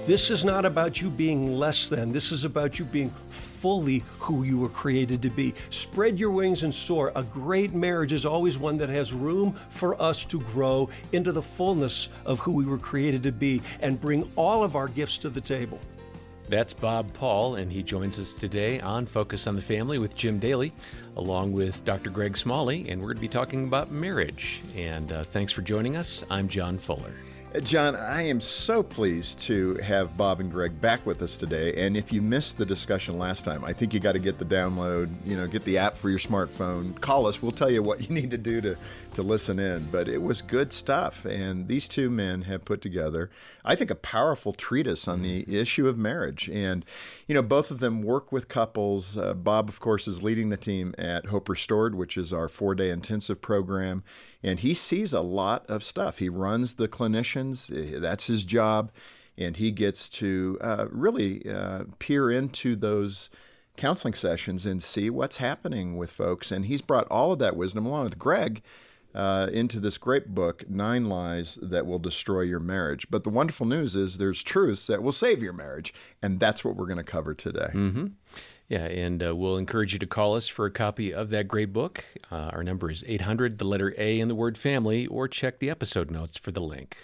This is not about you being less than. This is about you being fully who you were created to be. Spread your wings and soar. A great marriage is always one that has room for us to grow into the fullness of who we were created to be and bring all of our gifts to the table. That's Bob Paul, and he joins us today on Focus on the Family with Jim Daly, along with Dr. Greg Smalley, and we're going to be talking about marriage. And thanks for joining us. I'm John Fuller. John, I am so pleased to have Bob and Greg back with us today. And if you missed the discussion last time, I think you got to get the download, get the app for your smartphone. Call us. We'll tell you what you need to do to listen in. But it was good stuff. And these two men have put together, I think, a powerful treatise on the issue of marriage. And, both of them work with couples. Bob, of course, is leading the team at Hope Restored, which is our 4-day intensive program. And he sees a lot of stuff. He runs the clinicians. That's his job. And he gets to really peer into those counseling sessions and see what's happening with folks. And he's brought all of that wisdom along with Greg into this great book, 9 Lies That Will Destroy Your Marriage. But the wonderful news is there's truths that will save your marriage. And that's what we're going to cover today. Mm-hmm. Yeah, and we'll encourage you to call us for a copy of that great book. Our number is 800, the letter A and the word family, or check the episode notes for the link.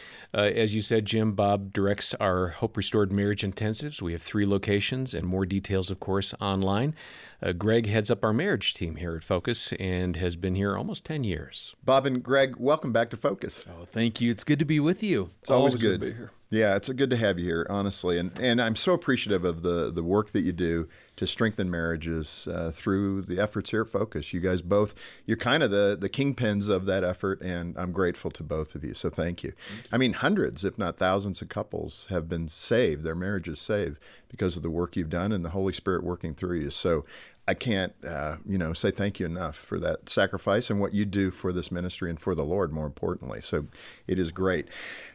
As you said, Jim, Bob directs our Hope Restored Marriage Intensives. We have 3 locations and more details, of course, online. Greg heads up our marriage team here at Focus and has been here almost 10 years. Bob and Greg, welcome back to Focus. Oh, thank you. It's good to be with you. It's always good to be here. Yeah, it's good to have you here, honestly. And I'm so appreciative of the work that you do to strengthen marriages through the efforts here at Focus. You guys both, you're kind of the kingpins of that effort, and I'm grateful to both of you. So thank you. I mean, hundreds, if not thousands of couples have been saved, their marriages saved because of the work you've done and the Holy Spirit working through you. So I can't, say thank you enough for that sacrifice and what you do for this ministry and for the Lord, more importantly. So it is great.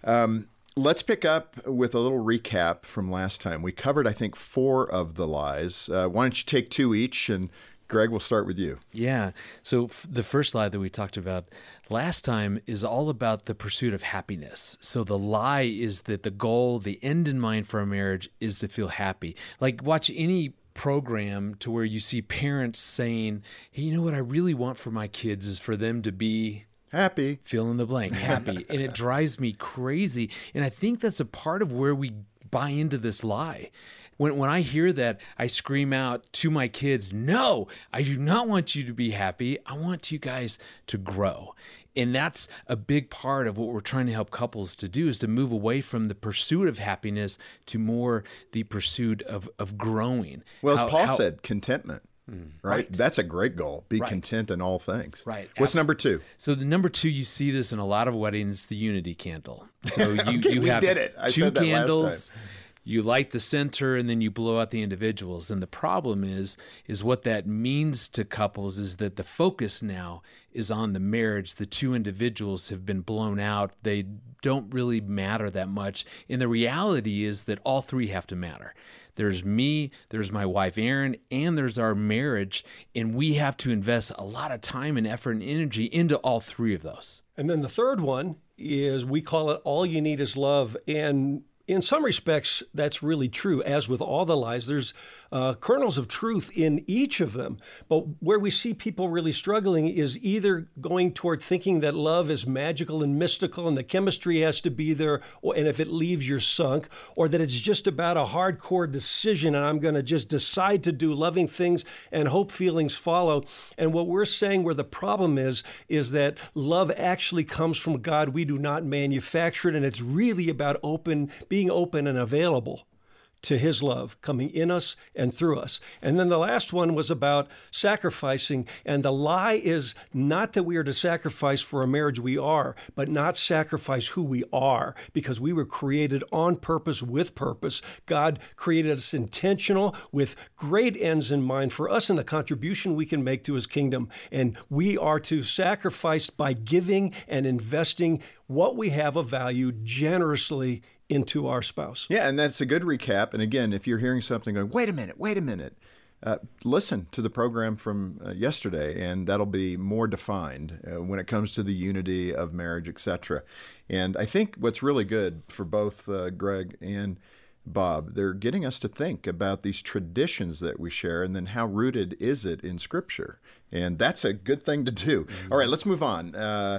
Let's pick up with a little recap from last time. We covered, I think, 4 of the lies. Why don't you take 2 each, and Greg, we'll start with you. Yeah. So the first lie that we talked about last time is all about the pursuit of happiness. So the lie is that the goal, the end in mind for a marriage is to feel happy. Like watch any program to where you see parents saying, hey, you know what I really want for my kids is for them to be happy. Fill in the blank, happy. And it drives me crazy. And I think that's a part of where we buy into this lie. When I hear that, I scream out to my kids, no, I do not want you to be happy. I want you guys to grow. And that's a big part of what we're trying to help couples to do, is to move away from the pursuit of happiness to more the pursuit of growing. Well, as Paul said, contentment. Right? That's a great goal. Be content in all things. Right. What's number 2? So the number 2, you see this in a lot of weddings, the unity candle. So you have did it. I 2 said that candles. last time. You light the center and then you blow out the individuals. And the problem is what that means to couples is that the focus now is on the marriage. The 2 individuals have been blown out. They don't really matter that much. And the reality is that all 3 have to matter. There's me, there's my wife, Erin, and there's our marriage. And we have to invest a lot of time and effort and energy into all 3 of those. And then the third one is, we call it all you need is love. And in some respects, that's really true. As with all the lies, there's kernels of truth in each of them. But where we see people really struggling is either going toward thinking that love is magical and mystical and the chemistry has to be there, and if it leaves, you're sunk, or that it's just about a hardcore decision and I'm going to just decide to do loving things and hope feelings follow. And what we're saying where the problem is that love actually comes from God. We do not manufacture it, and it's really about being open and available to his love coming in us and through us. And then the last one was about sacrificing. And the lie is not that we are to sacrifice for a marriage we are, but not sacrifice who we are, because we were created on purpose with purpose. God created us intentional with great ends in mind for us and the contribution we can make to his kingdom. And we are to sacrifice by giving and investing what we have of value generously into our spouse. Yeah, and that's a good recap. And again, if you're hearing something going, wait a minute, listen to the program from yesterday, and that'll be more defined when it comes to the unity of marriage, etc. And I think what's really good for both Greg and Bob, they're getting us to think about these traditions that we share and then how rooted is it in Scripture. And that's a good thing to do. All right, let's move on.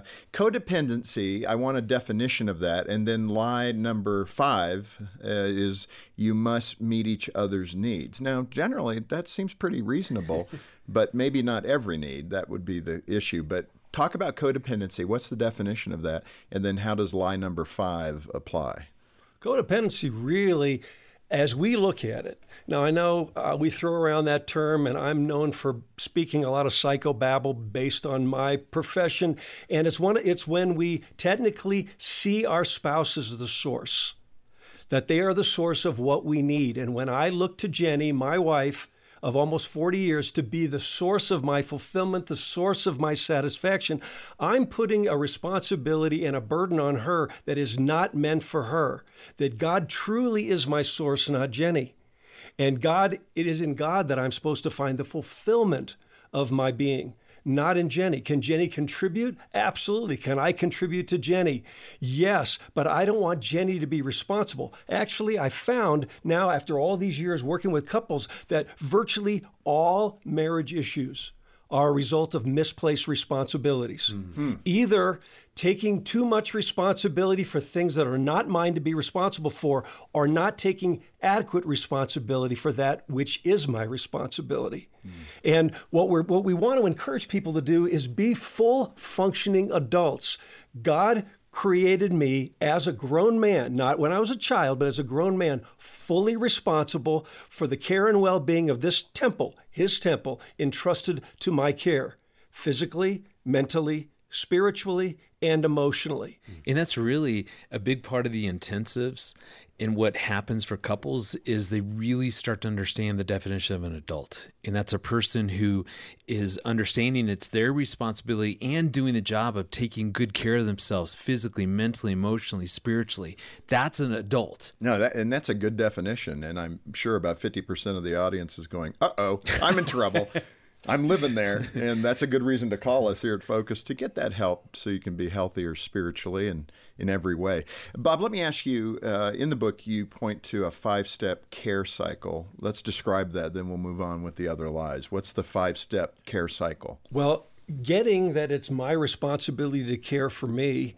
Codependency, I want a definition of that. And then lie number 5 is you must meet each other's needs. Now, generally, that seems pretty reasonable, but maybe not every need. That would be the issue. But talk about codependency. What's the definition of that? And then how does lie number 5 apply? Codependency really, as we look at it, now I know we throw around that term, and I'm known for speaking a lot of psychobabble based on my profession, and it's when we technically see our spouse as the source, that they are the source of what we need. And when I look to Jenny, my wife, of almost 40 years, to be the source of my fulfillment, the source of my satisfaction, I'm putting a responsibility and a burden on her that is not meant for her, that God truly is my source, not Jenny. And it is in God that I'm supposed to find the fulfillment of my being, not in Jenny. Can Jenny contribute? Absolutely. Can I contribute to Jenny? Yes, but I don't want Jenny to be responsible. Actually, I found now, after all these years working with couples, that virtually all marriage issues are a result of misplaced responsibilities. Mm-hmm. Either taking too much responsibility for things that are not mine to be responsible for, or not taking adequate responsibility for that which is my responsibility. And what we want to encourage people to do is be full functioning adults. God created me as a grown man, not when I was a child, but as a grown man, fully responsible for the care and well-being of this temple, his temple, entrusted to my care, physically, mentally, spiritually, and emotionally. And that's really a big part of the intensives. And what happens for couples is they really start to understand the definition of an adult. And that's a person who is understanding it's their responsibility and doing the job of taking good care of themselves physically, mentally, emotionally, spiritually. That's an adult. No, that's a good definition. And I'm sure about 50% of the audience is going, uh-oh, I'm in trouble. I'm living there, and that's a good reason to call us here at Focus to get that help so you can be healthier spiritually and in every way. Bob, let me ask you, in the book you point to a 5-step care cycle. Let's describe that, then we'll move on with the other lies. What's the 5-step care cycle? Well, getting that it's my responsibility to care for me,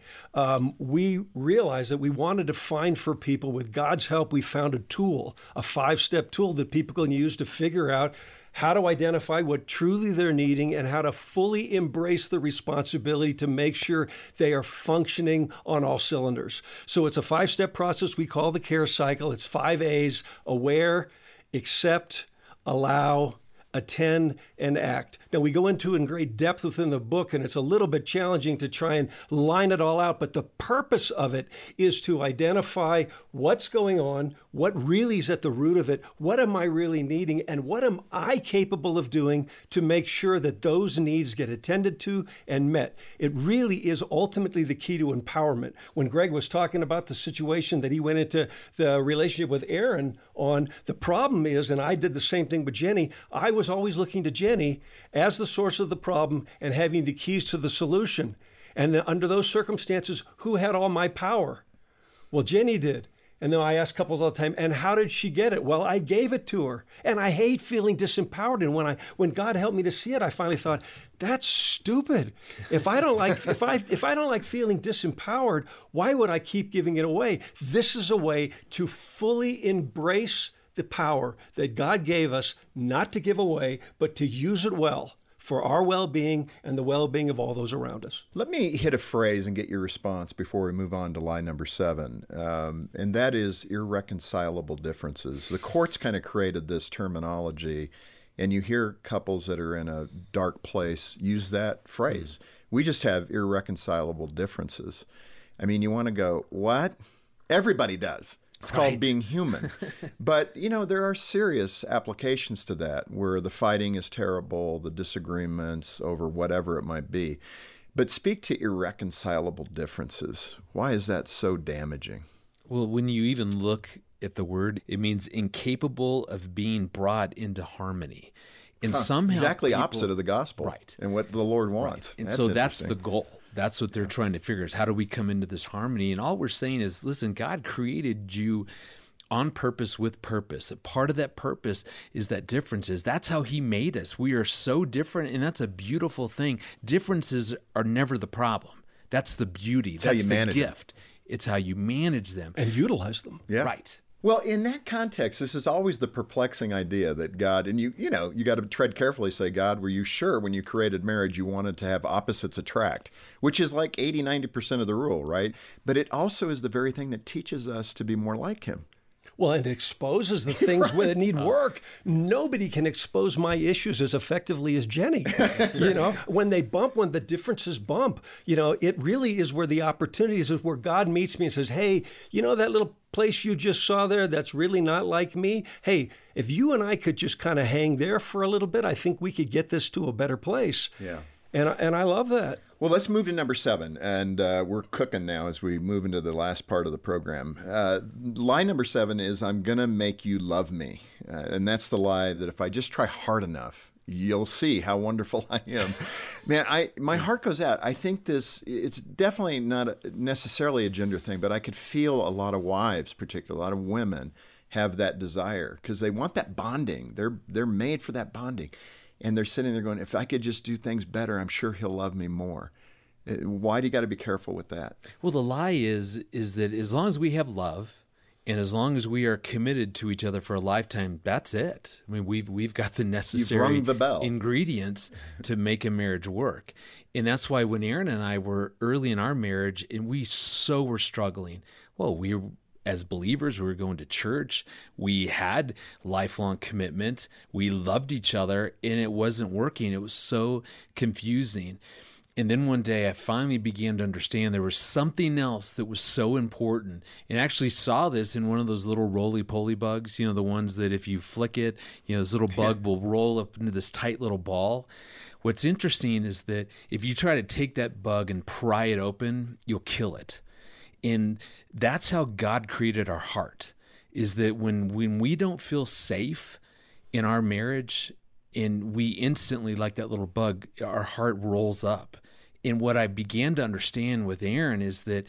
we realized that we wanted to find for people, with God's help, we found a tool, a 5-step tool that people can use to figure out how to identify what truly they're needing and how to fully embrace the responsibility to make sure they are functioning on all cylinders. So it's a 5-step process we call the care cycle. It's 5 A's: aware, accept, allow, attend, and act. Now, we go into it in great depth within the book, and it's a little bit challenging to try and line it all out, but the purpose of it is to identify what's going on, what really is at the root of it, what am I really needing, and what am I capable of doing to make sure that those needs get attended to and met. It really is ultimately the key to empowerment. When Greg was talking about the situation that he went into the relationship with Aaron on, the problem is, and I did the same thing with Jenny, I was always looking to Jenny as the source of the problem and having the keys to the solution. And under those circumstances, who had all my power? Well, Jenny did. And then I ask couples all the time, and how did she get it? Well, I gave it to her. And I hate feeling disempowered. And when God helped me to see it, I finally thought, that's stupid. If I don't like if I don't like feeling disempowered, why would I keep giving it away? This is a way to fully embrace the power that God gave us, not to give away, but to use it well for our well-being and the well-being of all those around us. Let me hit a phrase and get your response before we move on to lie number 7, and that is irreconcilable differences. The courts kind of created this terminology, and you hear couples that are in a dark place use that phrase. We just have irreconcilable differences. I mean, you want to go, what? Everybody does. It's called being human. But, there are serious applications to that where the fighting is terrible, the disagreements over whatever it might be. But speak to irreconcilable differences. Why is that so damaging? Well, when you even look at the word. It means incapable of being brought into harmony. And somehow exactly opposite of the gospel, right, and what the Lord wants. Right. And so that's the goal. That's what they're trying to figure is how do we come into this harmony? And all we're saying is, listen, God created you on purpose with purpose. A part of that purpose is that differences. That's how he made us. We are so different, and that's a beautiful thing. Differences are never the problem. That's the beauty. That's the gift. It's how you manage them. And utilize them. Yeah. Right. Well, in that context, this is always the perplexing idea that God, and you got to tread carefully, say, God, were you sure when you created marriage you wanted to have opposites attract, which is like 80, 90% of the rule, right? But it also is the very thing that teaches us to be more like him. Well, it exposes the things that need work. Nobody can expose my issues as effectively as Jenny. When they bump, when the differences bump, it really is where the opportunities is where God meets me and says, hey, that little place you just saw there, that's really not like me. Hey, if you and I could just kind of hang there for a little bit, I think we could get this to a better place. Yeah. And I love that. Well, let's move to number 7, and we're cooking now as we move into the last part of the program. Lie number 7 is, I'm going to make you love me. And that's the lie that if I just try hard enough, you'll see how wonderful I am. Man, my heart goes out. I think it's definitely not necessarily a gender thing, but I could feel a lot of wives, particularly a lot of women, have that desire because they want that bonding. They're made for that bonding. And they're sitting there going, if I could just do things better, I'm sure he'll love me more. Why do you got to be careful with that? Well, the lie is that as long as we have love and as long as we are committed to each other for a lifetime, that's it. I mean, we've got the necessary ingredients to make a marriage work. And that's why when Aaron and I were early in our marriage and we so were struggling, as believers, we were going to church. We had lifelong commitment. We loved each other, and it wasn't working. It was so confusing. And then one day I finally began to understand there was something else that was so important. And I actually saw this in one of those little roly-poly bugs, the ones that if you flick it, this little bug will roll up into this tight little ball. What's interesting is that if you try to take that bug and pry it open, you'll kill it. And that's how God created our heart, is that when we don't feel safe in our marriage and we instantly, like that little bug, our heart rolls up. And what I began to understand with Aaron is that,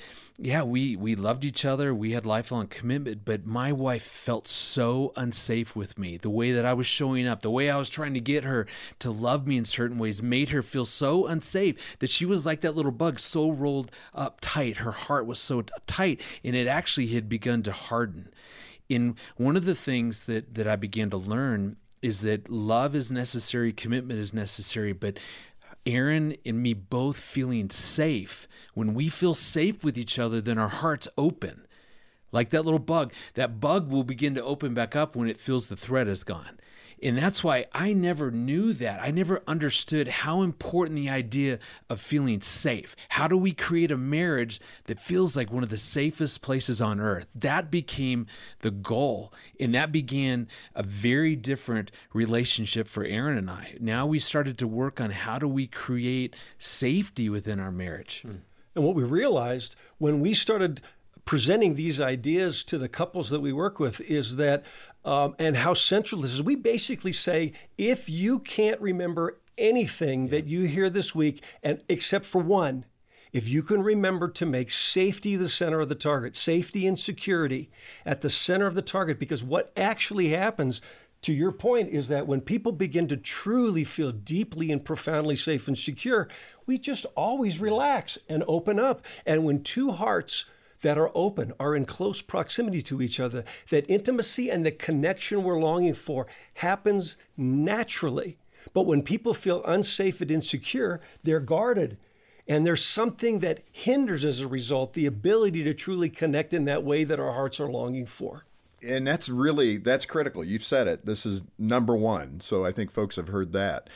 we loved each other. We had lifelong commitment, but my wife felt so unsafe with me. The way that I was showing up, the way I was trying to get her to love me in certain ways made her feel so unsafe that she was like that little bug, so rolled up tight. Her heart was so tight, and it actually had begun to harden. And one of the things that I began to learn is that love is necessary, commitment is necessary, but Aaron and me both feeling safe. When we feel safe with each other, then our hearts open. Like that little bug. That bug will begin to open back up when it feels the thread is gone. And that's why I never knew that. I never understood how important the idea of feeling safe. How do we create a marriage that feels like one of the safest places on earth? That became the goal. And that began a very different relationship for Aaron and I. Now we started to work on how do we create safety within our marriage. And what we realized when we started presenting these ideas to the couples that we work with is that and how central this is. We basically say, if you can't remember anything that you hear this week, and except for one, if you can remember to make safety the center of the target, safety and security at the center of the target, because what actually happens, to your point, is that when people begin to truly feel deeply and profoundly safe and secure, we just always relax and open up. And when two hearts that are open, are in close proximity to each other, that intimacy and the connection we're longing for happens naturally. But when people feel unsafe and insecure, they're guarded. And there's something that hinders, as a result, the ability to truly connect in that way that our hearts are longing for. And that's critical. You've said it. This is number 1. So I think folks have heard that.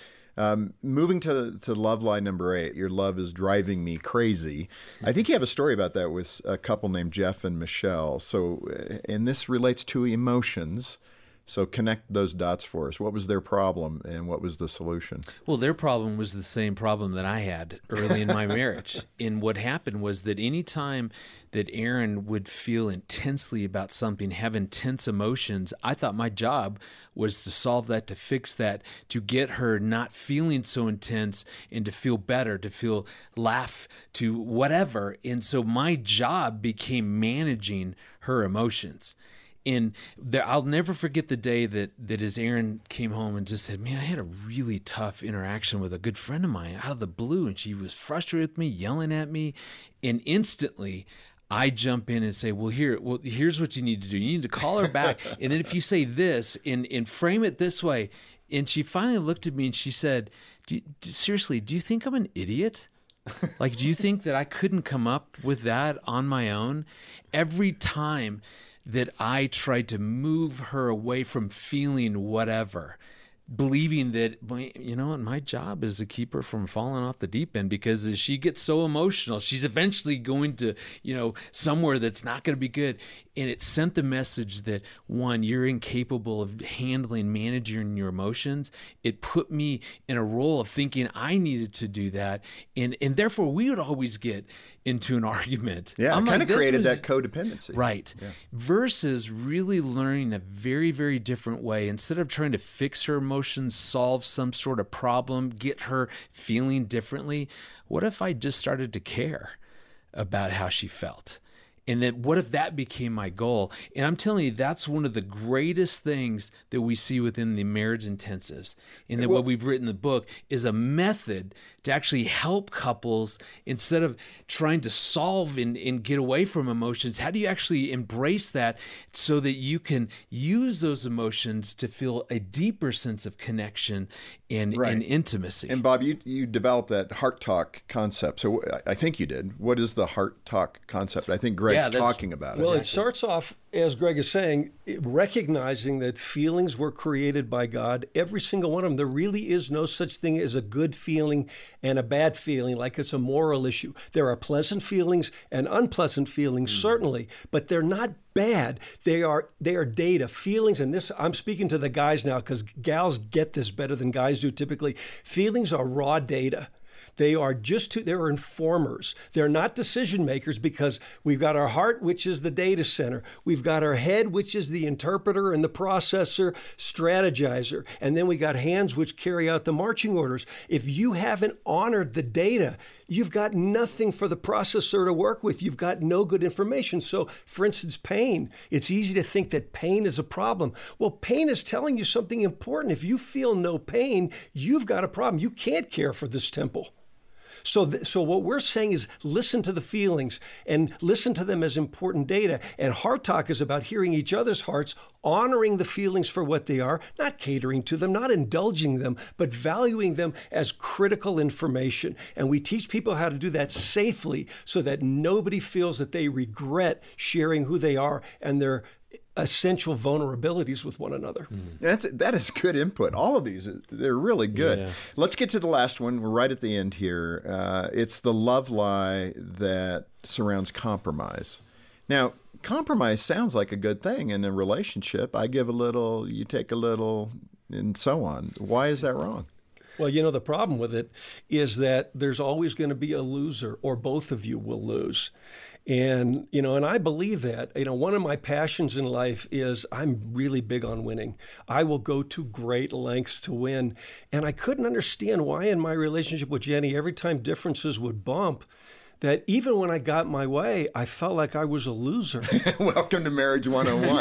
Moving to love lie number 8, your love is driving me crazy. I think you have a story about that with a couple named Jeff and Michelle. So, and this relates to emotions. So connect those dots for us. What was their problem and what was the solution? Well, their problem was the same problem that I had early in my marriage. And what happened was that any time that Erin would feel intensely about something, have intense emotions, I thought my job was to solve that, to fix that, to get her not feeling so intense and to feel better, to feel laugh, to whatever. And so my job became managing her emotions. And I'll never forget the day that as Erin came home and just said, man, I had a really tough interaction with a good friend of mine out of the blue, and she was frustrated with me, yelling at me, and instantly I jump in and say, here's what you need to do. You need to call her back, and then if you say this and frame it this way, and she finally looked at me and she said, seriously, do you think I'm an idiot? Like, do you think that I couldn't come up with that on my own? Every time that I tried to move her away from feeling whatever, believing that, you know what, my job is to keep her from falling off the deep end, because as she gets so emotional, she's eventually going to, somewhere that's not going to be good. And it sent the message that, one, you're incapable of managing your emotions. It put me in a role of thinking I needed to do that. And therefore, we would always get into an argument. Yeah, it kind of created that codependency. Right. Yeah. Versus really learning a very, very different way. Instead of trying to fix her emotions, solve some sort of problem, get her feeling differently, what if I just started to care about how she felt? And then what if that became my goal? And I'm telling you, that's one of the greatest things that we see within the marriage intensives. And that what we've written in the book is a method to actually help couples, instead of trying to solve and get away from emotions. How do you actually embrace that so that you can use those emotions to feel a deeper sense of connection and intimacy? And Bob, you developed that heart talk concept. So I think you did. What is the heart talk concept? I think Greg's talking about it. Well, it starts off, as Greg is saying, recognizing that feelings were created by God, every single one of them. There really is no such thing as a good feeling and a bad feeling, like it's a moral issue. There are pleasant feelings and unpleasant feelings, certainly, but they're not bad. They are data, feelings, and this, I'm speaking to the guys now because gals get this better than guys do typically. Feelings are raw data. They are they're informers. They're not decision makers, because we've got our heart, which is the data center. We've got our head, which is the interpreter and the processor, strategizer. And then we got hands, which carry out the marching orders. If you haven't honored the data, you've got nothing for the processor to work with. You've got no good information. So, for instance, pain. It's easy to think that pain is a problem. Well, pain is telling you something important. If you feel no pain, you've got a problem. You can't care for this temple. So what we're saying is listen to the feelings and listen to them as important data. And heart talk is about hearing each other's hearts, honoring the feelings for what they are, not catering to them, not indulging them, but valuing them as critical information. And we teach people how to do that safely so that nobody feels that they regret sharing who they are and their essential vulnerabilities with one another. That is good input. All of these, they're really good. Yeah. Let's get to the last one. We're right at the end here. It's the love lie that surrounds compromise. Now, compromise sounds like a good thing in a relationship. I give a little, you take a little, and so on. Why is that wrong? Well, the problem with it is that there's always going to be a loser, or both of you will lose. And, and I believe that, one of my passions in life is I'm really big on winning. I will go to great lengths to win. And I couldn't understand why in my relationship with Jenny, every time differences would bump, that even when I got my way, I felt like I was a loser. Welcome to Marriage 101.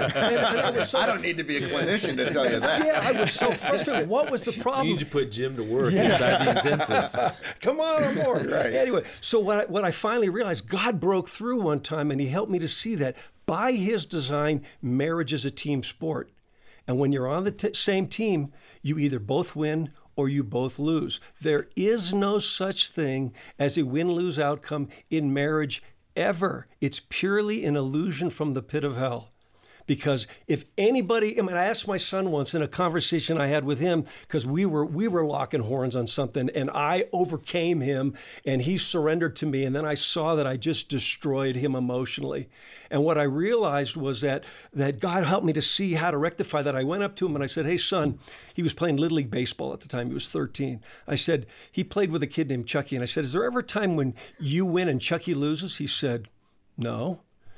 Yeah. I don't need to be a clinician to tell you that. Yeah, I was so frustrated. What was the problem? You need to put Jim to work inside the intensives. Come on board. Right. Anyway, so what I finally realized, God broke through one time, and he helped me to see that by his design, marriage is a team sport. And when you're on the same team, you either both win or you both lose. There is no such thing as a win-lose outcome in marriage ever. It's purely an illusion from the pit of hell. Because if anybody, I asked my son once in a conversation I had with him, because we were locking horns on something, and I overcame him, and he surrendered to me, and then I saw that I just destroyed him emotionally. And what I realized was that God helped me to see how to rectify that. I went up to him and I said, "Hey, son," he was playing Little League Baseball at the time. He was 13. I said, he played with a kid named Chucky, and I said, "Is there ever a time when you win and Chucky loses?" He said, "No."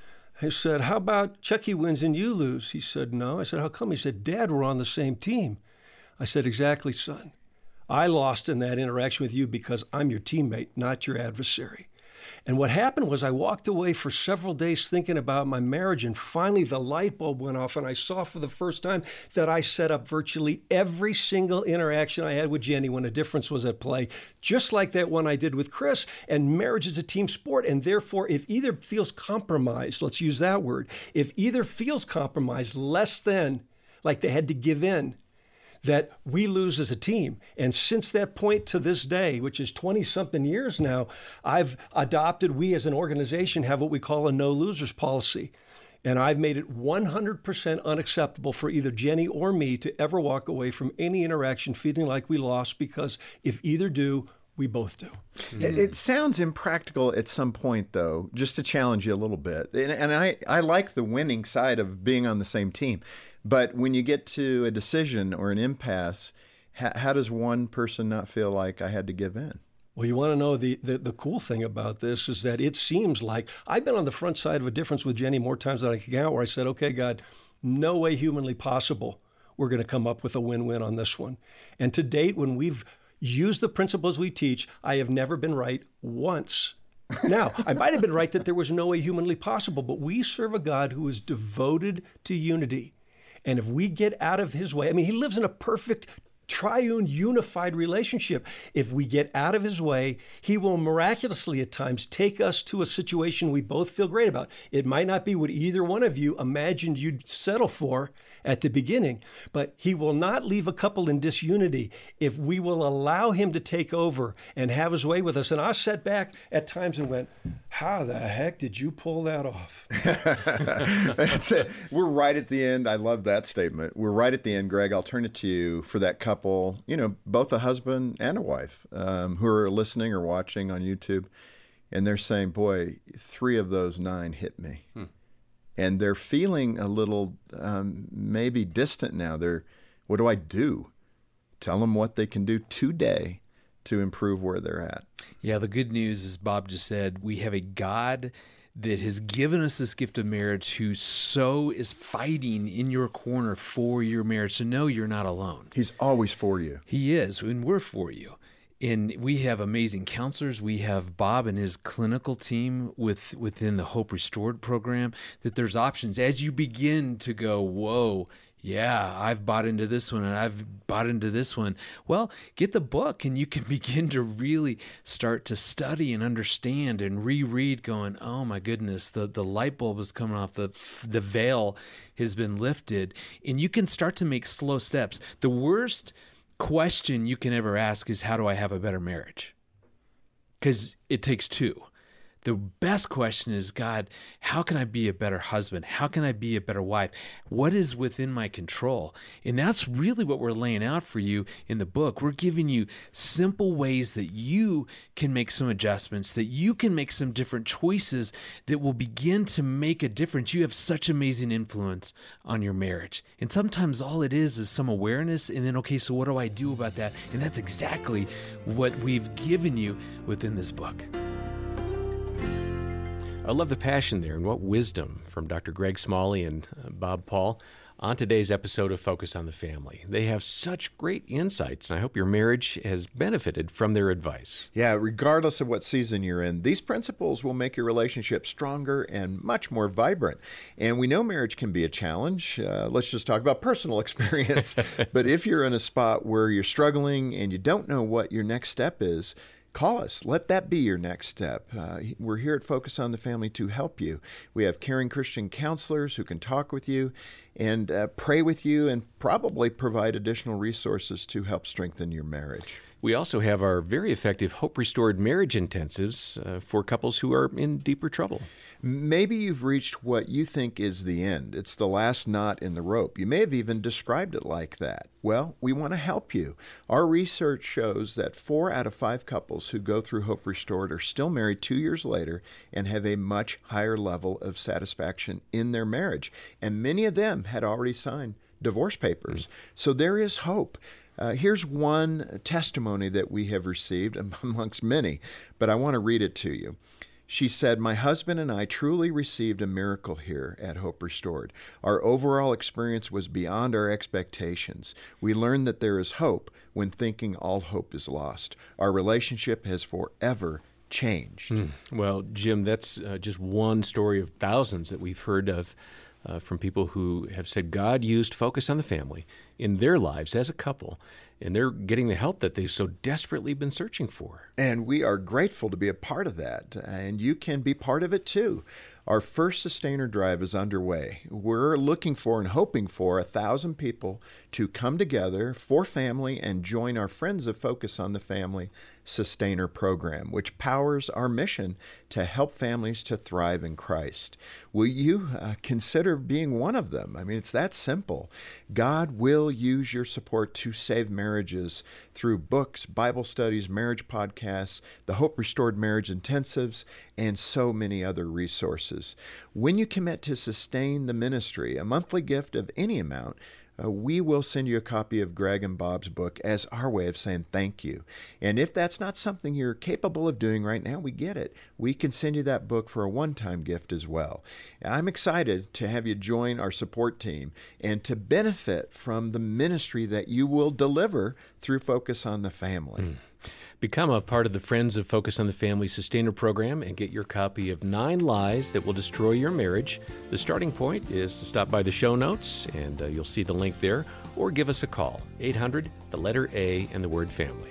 I said, "How about Chucky wins and you lose?" He said, "No." I said, "How come?" He said, "Dad, we're on the same team." I said, "Exactly, son. I lost in that interaction with you because I'm your teammate, not your adversary." And what happened was I walked away for several days thinking about my marriage, and finally the light bulb went off, and I saw for the first time that I set up virtually every single interaction I had with Jenny when a difference was at play, just like that one I did with Chris. And marriage is a team sport, and therefore if either feels compromised, let's use that word, if either feels compromised less than, like they had to give in, that we lose as a team. And since that point to this day, which is 20-something years now, I've adopted, we as an organization have what we call a no losers policy. And I've made it 100% unacceptable for either Jenny or me to ever walk away from any interaction feeling like we lost, because if either do, we both do. It sounds impractical at some point, though, just to challenge you a little bit. And I like the winning side of being on the same team. But when you get to a decision or an impasse, how does one person not feel like I had to give in? Well, you want to know the cool thing about this is that it seems like I've been on the front side of a difference with Jenny more times than I can count, where I said, "Okay, God, no way humanly possible we're going to come up with a win-win on this one." And to date, when we've used the principles we teach, I have never been right once. Now, I might have been right that there was no way humanly possible, but we serve a God who is devoted to unity. And if we get out of his way, he lives in a perfect triune, unified relationship. If we get out of his way, he will miraculously at times take us to a situation we both feel great about. It might not be what either one of you imagined you'd settle for at the beginning, but he will not leave a couple in disunity if we will allow him to take over and have his way with us. And I sat back at times and went, "How the heck did you pull that off?" That's it. We're right at the end. I love that statement. We're right at the end, Greg. I'll turn it to you for that couple, both a husband and a wife who are listening or watching on YouTube, and they're saying, "Boy, 3 of those 9 hit me." And they're feeling a little maybe distant now. What do I do? Tell them what they can do today to improve where they're at. Yeah, the good news, as Bob just said, we have a God that has given us this gift of marriage who so is fighting in your corner for your marriage. So no, you're not alone. He's always for you. He is, and we're for you. And we have amazing counselors. We have Bob and his clinical team within the Hope Restored program, that there's options as you begin to go, whoa, yeah, I've bought into this one and I've bought into this one. Well, get the book and you can begin to really start to study and understand and reread, going, oh my goodness, the light bulb is coming off, the veil has been lifted, and you can start to make slow steps. The worst question you can ever ask is, how do I have a better marriage? Because it takes 2. The best question is, God, how can I be a better husband? How can I be a better wife? What is within my control? And that's really what we're laying out for you in the book. We're giving you simple ways that you can make some adjustments, that you can make some different choices that will begin to make a difference. You have such amazing influence on your marriage. And sometimes all it is some awareness, and then, okay, so what do I do about that? And that's exactly what we've given you within this book. I love the passion there, and what wisdom from Dr. Greg Smalley and Bob Paul on today's episode of Focus on the Family. They have such great insights, and I hope your marriage has benefited from their advice. Yeah, regardless of what season you're in, these principles will make your relationship stronger and much more vibrant. And we know marriage can be a challenge. Let's just talk about personal experience. But if you're in a spot where you're struggling and you don't know what your next step is, call us. Let that be your next step. We're here at Focus on the Family to help you. We have caring Christian counselors who can talk with you and pray with you and probably provide additional resources to help strengthen your marriage. We also have our very effective Hope Restored Marriage Intensives for couples who are in deeper trouble. Maybe you've reached what you think is the end. It's the last knot in the rope. You may have even described it like that. Well, we want to help you. Our research shows that 4 out of 5 couples who go through Hope Restored are still married 2 years later and have a much higher level of satisfaction in their marriage. And many of them had already signed divorce papers. So there is hope. Here's one testimony that we have received amongst many, but I want to read it to you. She said, "My husband and I truly received a miracle here at Hope Restored. Our overall experience was beyond our expectations. We learned that there is hope when thinking all hope is lost. Our relationship has forever changed." Well, Jim, that's just one story of thousands that we've heard of from people who have said God used Focus on the Family in their lives as a couple, and they're getting the help that they've so desperately been searching for. And we are grateful to be a part of that, and you can be part of it too. Our first Sustainer Drive is underway. We're looking for and hoping for 1,000 people to come together for family and join our Friends of Focus on the Family Sustainer program, which powers our mission to help families to thrive in Christ. Will you consider being one of them? I mean, it's that simple. God will use your support to save marriages through books, Bible studies, marriage podcasts, the Hope Restored Marriage Intensives, and so many other resources. When you commit to sustain the ministry, a monthly gift of any amount, we will send you a copy of Greg and Bob's book as our way of saying thank you. And if that's not something you're capable of doing right now, we get it. We can send you that book for a one-time gift as well. I'm excited to have you join our support team and to benefit from the ministry that you will deliver through Focus on the Family. Become a part of the Friends of Focus on the Family Sustainer program and get your copy of 9 Lies That Will Destroy Your Marriage. The starting point is to stop by the show notes, and you'll see the link there, or give us a call, 800, the letter A, and the word family.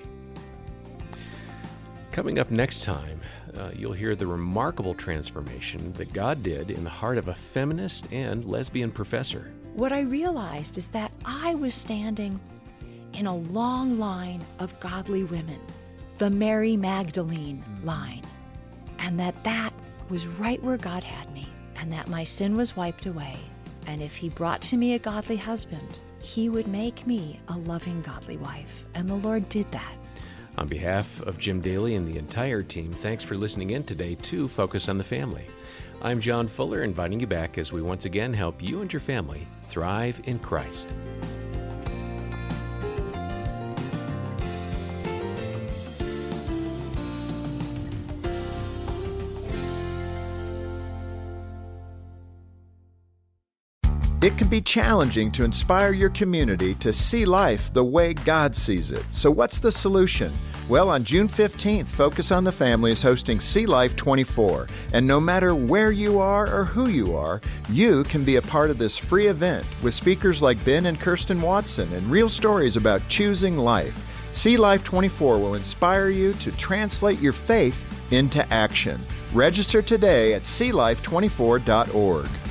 Coming up next time, you'll hear the remarkable transformation that God did in the heart of a feminist and lesbian professor. What I realized is that I was standing in a long line of godly women, the Mary Magdalene line, and that was right where God had me, and that my sin was wiped away, and if He brought to me a godly husband, He would make me a loving godly wife, and the Lord did that. On behalf of Jim Daly and the entire team, thanks for listening in today to Focus on the Family. I'm John Fuller, inviting you back as we once again help you and your family thrive in Christ. It can be challenging to inspire your community to see life the way God sees it. So what's the solution? Well, on June 15th, Focus on the Family is hosting See Life 24. And no matter where you are or who you are, you can be a part of this free event with speakers like Ben and Kirsten Watson and real stories about choosing life. See Life 24 will inspire you to translate your faith into action. Register today at seelife24.org.